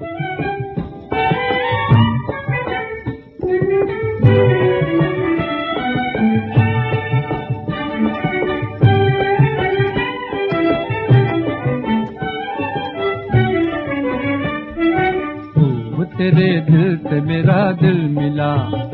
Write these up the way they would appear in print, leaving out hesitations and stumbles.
तेरे दिल से मेरा दिल मिला,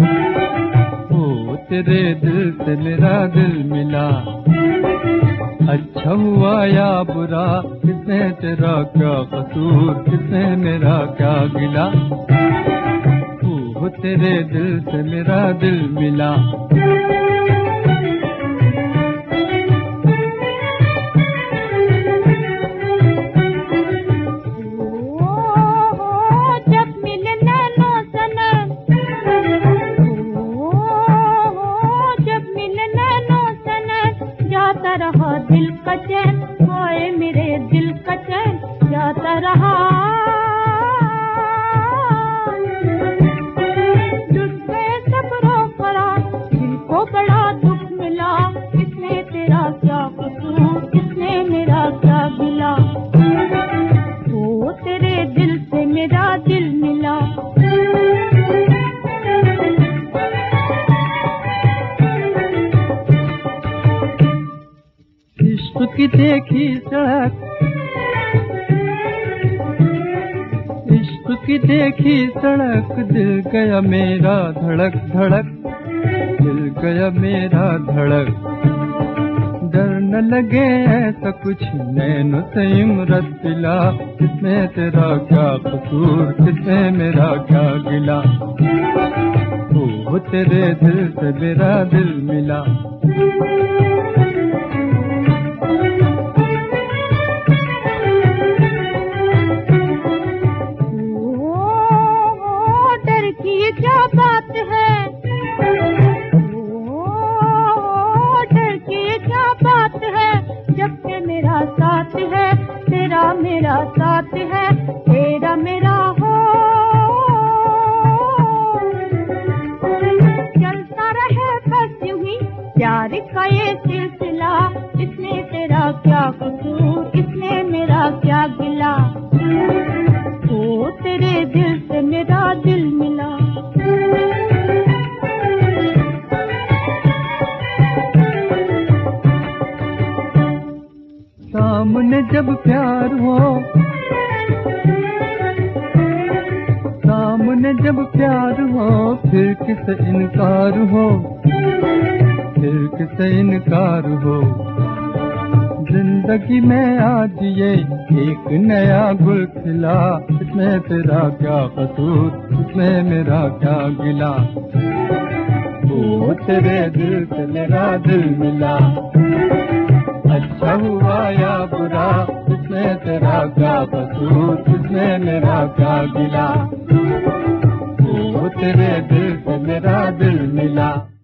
ओ तेरे दिल से मेरा दिल मिला। अच्छा हुआ या बुरा, किसने तेरा क्या कसूर, किसने मेरा क्या गिला। ओ तेरे दिल से मेरा दिल मिला। रहा दिल का चैन, हाय मेरे दिल का चैन जाता रहा। जुट गए सब रोकड़ा, दिल को बड़ा दुख मिला। किसने तेरा क्या कसूर, किसने मेरा क्या गिला। ओ तेरे दिल से मेरा दिल मिला। इश्क की देखी सड़क, इश्क की देखी सड़क, दिल गया मेरा धड़क धड़क, दिल गया मेरा धड़क। डर न लगे ऐसा कुछ नैनो से इमरत पिला। किसने तेरा क्या कसूर, किसने मेरा क्या गिला। ओ तेरे दिल से मेरा दिल मिला। क्या बात है, ओ डर की क्या बात है, जब से मेरा साथ है, तेरा मेरा साथ है, तेरा मेरा हो। चलता रहे बस यूं ही प्यार का ये सिलसिला। इसने तेरा क्या कसूर, इसने मेरा क्या गिला। ओ तेरे दिल से मेरा दिल मिला। सामने जब प्यार हो, सामने जब प्यार हो, फिर किसे इनकार हो, फिर किसे इनकार हो। जिंदगी में आज ये एक नया गुल खिला। इसमें तेरा क्या कसूर, इसमें मेरा क्या गिला। ओ तेरे दिल से मेरा दिल मिला। अच्छा हुआ या बुरा, इसमें तेरा क्या कसूर, इसमें मेरा क्या गिला। ओ तेरे दिल से मेरा दिल मिला।